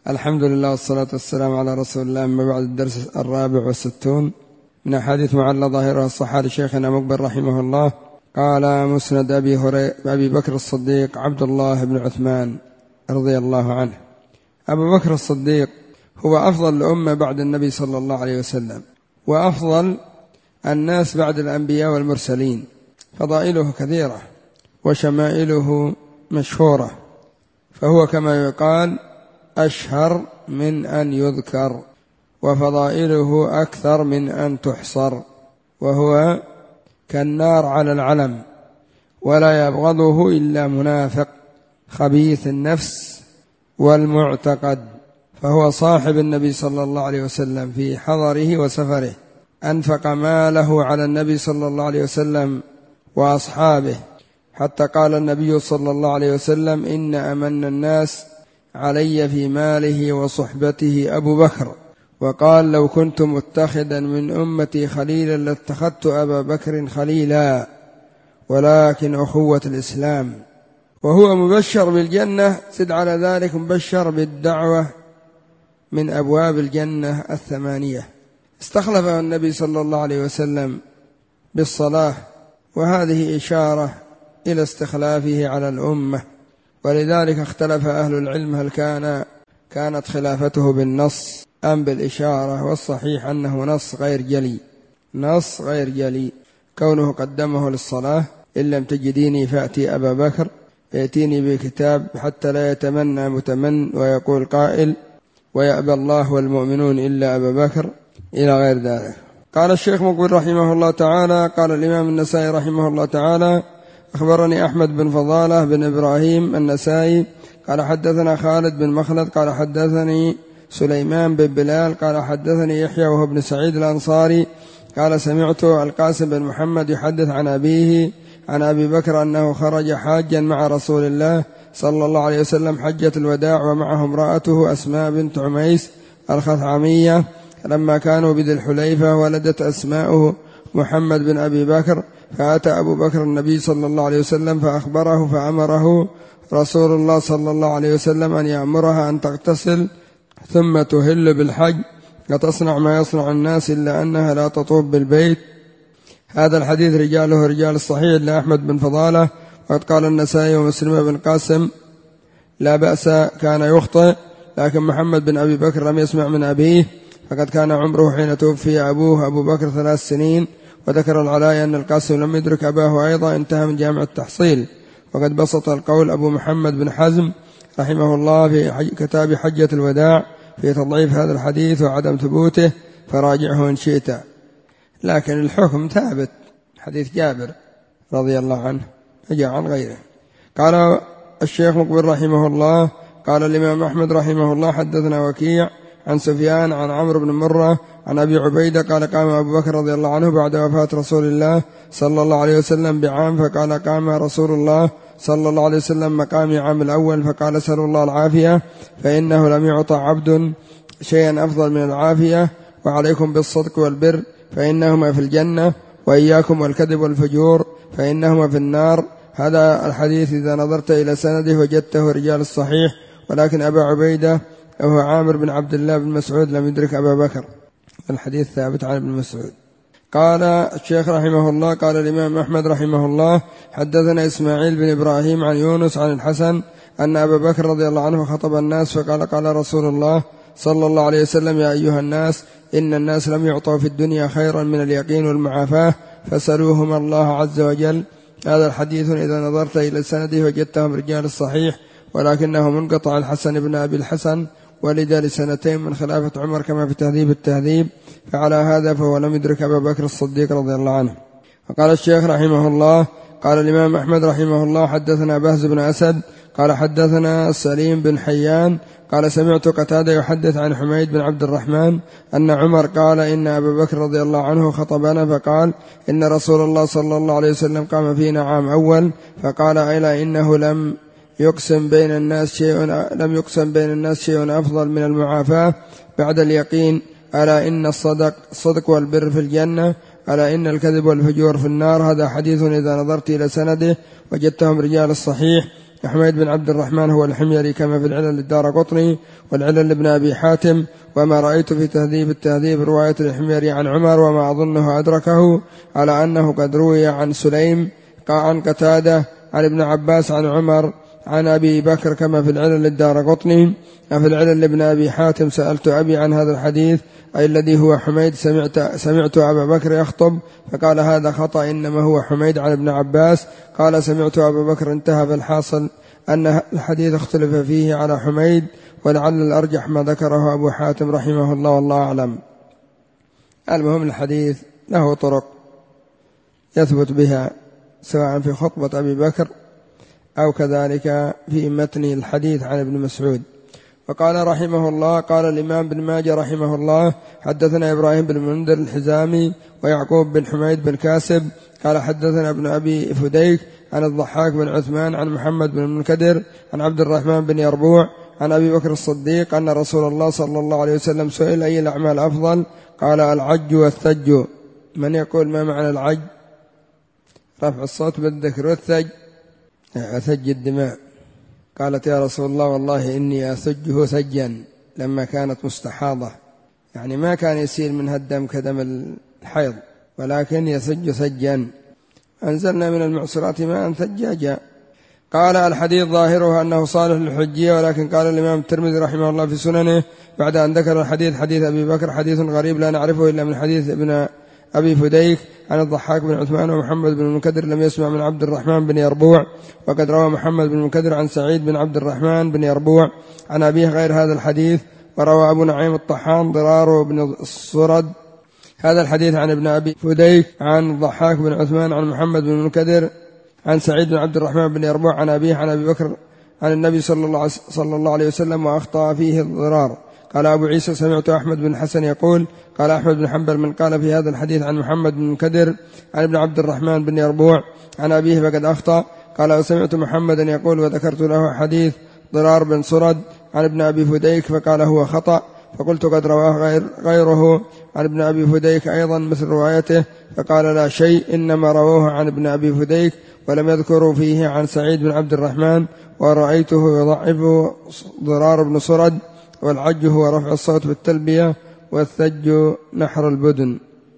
الحمد لله والصلاة والسلام على رسول الله. أما بعد، الدرس 64 من أحاديث معلّى ظاهرها الصحة لشيخنا مقبل رحمه الله. قال: مسند أبي بكر الصديق عبد الله بن عثمان رضي الله عنه. أبو بكر الصديق هو أفضل الأمة بعد النبي صلى الله عليه وسلم، وأفضل الناس بعد الأنبياء والمرسلين، فضائله كثيرة وشمائله مشهورة، فهو كما يقال أشهر من أن يذكر، وفضائله أكثر من أن تحصر، وهو كالنار على العلم، ولا يبغضه إلا منافق خبيث النفس والمعتقد. فهو صاحب النبي صلى الله عليه وسلم في حضره وسفره، أنفق ماله على النبي صلى الله عليه وسلم وأصحابه، حتى قال النبي صلى الله عليه وسلم: إن أمن الناس علي في ماله وصحبته أبو بكر. وقال: لو كنت متخذا من أمتي خليلا لاتخذت أبا بكر خليلا، ولكن أخوة الإسلام. وهو مبشر بالجنة، زد على ذلك مبشر بالدعوة من أبواب الجنة 8. استخلفه النبي صلى الله عليه وسلم بالصلاة، وهذه إشارة إلى استخلافه على الأمة، ولذلك اختلف أهل العلم هل كانت خلافته بالنص أم بالإشارة، والصحيح أنه نص غير جلي، كونه قدمه للصلاة: إن لم تجديني فأتي أبا بكر، يأتيني بكتاب حتى لا يتمنى متمن ويقول قائل: ويأبى الله والمؤمنون إلا أبا بكر، إلى غير ذلك. قال الشيخ مقبل رحمه الله تعالى: قال الإمام النسائي رحمه الله تعالى: أخبرني أحمد بن فضالة بن إبراهيم النسائي قال حدثنا خالد بن مخلد قال حدثني سليمان بن بلال قال حدثني يحيى وهو ابن سعيد الأنصاري قال: سمعت القاسم بن محمد يحدث عن أبيه عن أبي بكر أنه خرج حاجا مع رسول الله صلى الله عليه وسلم حجة الوداع، ومعه امرأته أسماء بنت عميس الخثعمية. لما كانوا بذي الحليفة ولدت أسماءه محمد بن أبي بكر، فأتى أبو بكر النبي صلى الله عليه وسلم فأخبره، فأمره رسول الله صلى الله عليه وسلم أن يأمرها أن تغتسل ثم تهل بالحج وتصنع ما يصنع الناس، إلا أنها لا تطوف بالبيت. هذا الحديث رجاله رجال الصحيح لأحمد بن فضالة. وقد قال النسائي ومسلم بن قاسم لا بأس، كان يخطئ، لكن محمد بن أبي بكر لم يسمع من أبيه، فقد كان عمره حين توفي أبوه أبو بكر 3 سنين. وذكر العلاء أن القاسم لم يدرك أباه أيضا، انتهى من جامع التحصيل. وقد بسط القول أبو محمد بن حزم رحمه الله في كتاب حجة الوداع في تضعيف هذا الحديث وعدم ثبوته، فراجعه إن شئت، لكن الحكم ثابت، حديث جابر رضي الله عنه جاء عن غيره. قال الشيخ مقبل رحمه الله: قال الإمام أحمد رحمه الله: حدثنا وكيع عن سفيان عن عمرو بن مرة عن أبي عبيدة قال: قام أبو بكر رضي الله عنه بعد وفاة رسول الله صلى الله عليه وسلم بعام، فقال: قام رسول الله صلى الله عليه وسلم مقامي عام الأول، فقال: اسألوا الله العافية، فإنه لم يعطى عبد شيئا أفضل من العافية، وعليكم بالصدق والبر فإنهما في الجنة، وإياكم والكذب والفجور فإنهما في النار. هذا الحديث إذا نظرت إلى سنده وجدته رجال الصحيح، ولكن أبا عبيدة وهو عامر بن عبد الله بن مسعود لم يدرك أبا بكر. الحديث ثابت عن ابن مسعود. قال الشيخ رحمه الله: قال الإمام أحمد رحمه الله: حدثنا إسماعيل بن إبراهيم عن يونس عن الحسن أن أبا بكر رضي الله عنه خطب الناس فقال: قال رسول الله صلى الله عليه وسلم: يا أيها الناس، إن الناس لم يعطوا في الدنيا خيرا من اليقين والمعافاة، فسألوهما الله عز وجل. هذا الحديث إذا نظرت إلى سنده وجدتهم رجال الصحيح، ولكنه منقطع الحسن بن أبي الحسن، ولد لسنتين من خلافة عمر كما في تهذيب التهذيب، فعلى هذا فهو لم يدرك أبا بكر الصديق رضي الله عنه. وقال الشيخ رحمه الله: قال الإمام أحمد رحمه الله: حدثنا بهز بن أسد قال حدثنا سليم بن حيان قال: سمعت قتادة يحدث عن حميد بن عبد الرحمن أن عمر قال: إن أبا بكر رضي الله عنه خطبنا فقال: إن رسول الله صلى الله عليه وسلم قام فينا عام أول، فقال: ألا إنه لم يقسم بين الناس شيء أفضل من المعافاة بعد اليقين، ألا إن الصدق والبر في الجنة، ألا إن الكذب والفجور في النار. هذا حديث إذا نظرت إلى سنده وجدتهم رجال الصحيح، حميد بن عبد الرحمن هو الحميري كما في العلل للدارقطني والعلل لابن أبي حاتم. وما رأيت في تهذيب التهذيب رواية الحميري عن عمر وما أظنه أدركه على أنه قد روي عن سليم عن قتادة عن ابن عباس عن عمر عن أبي بكر كما في العلل للدارقطني. في العلل لابن أبي حاتم سألت أبي عن هذا الحديث أي الذي هو حميد سمعت أبا بكر يخطب فقال هذا خطأ إنما هو حميد عن ابن عباس. قال سمعت أبا بكر انتهى. بالحاصل أن الحديث اختلف فيه على حميد ولعل الأرجح ما ذكره أبو حاتم رحمه الله والله أعلم. المهم الحديث له طرق يثبت بها سواء في خطبة أبي بكر أو كذلك في متن الحديث عن ابن مسعود. وقال رحمه الله قال الإمام بن ماجه رحمه الله حدثنا إبراهيم بن منذر الحزامي ويعقوب بن حميد بن كاسب قال حدثنا ابن أبي فديك عن الضحاك بن عثمان عن محمد بن المنكدر عن عبد الرحمن بن يربوع عن أبي بكر الصديق أن رسول الله صلى الله عليه وسلم سئل أي الأعمال أفضل قال العج والثج. من يقول ما معنى العج؟ رفع الصوت بالذكر. والثج ثج الدماء. قالت يا رسول الله والله إني أثجه ثجا لما كانت مستحاضة، يعني ما كان يسيل منها الدم كدم الحيض ولكن يثج ثجا. أنزلنا من المعصرات ماء ثجاجا. قال الحديث ظاهره أنه صالح للحجية، ولكن قال الإمام الترمذي رحمه الله في سننه بعد أن ذكر الحديث حديث أبي بكر حديث غريب لا نعرفه إلا من حديث ابن أبي فديك عن الضحاك بن عثمان ومحمد بن المنكدر لم يسمع من عبد الرحمن بن يربوع. وقد روى محمد بن المنكدر عن سعيد بن عبد الرحمن بن يربوع عن أبيه غير هذا الحديث. وروى أبو نعيم الطحان ضرار بن الصرد هذا الحديث عن ابن أبي فديك عن الضحاك بن عثمان عن محمد بن المنكدر عن سعيد بن عبد الرحمن بن يربوع عن أبيه عن أبي بكر عن النبي صلى الله عليه وسلم وأخطأ فيه الضرار. قال أبو عيسى سمعت أحمد بن حسن يقول قال أحمد بن حنبل من قال في هذا الحديث عن محمد بن المنكدر عن ابن عبد الرحمن بن يربوع عن أبيه فقد أخطأ. قال وسمعت محمدا يقول وذكرت له حديث ضرار بن صرد عن ابن أبي فديك فقال هو خطأ. فقلت قد رواه غيره عن ابن أبي فديك أيضا مثل روايته فقال لا شيء إنما رواه عن ابن أبي فديك ولم يذكروا فيه عن سعيد بن عبد الرحمن ورأيته يضعف ضرار بن صرد. والعج هو رفع الصوت بالتلبية والثج نحر البدن.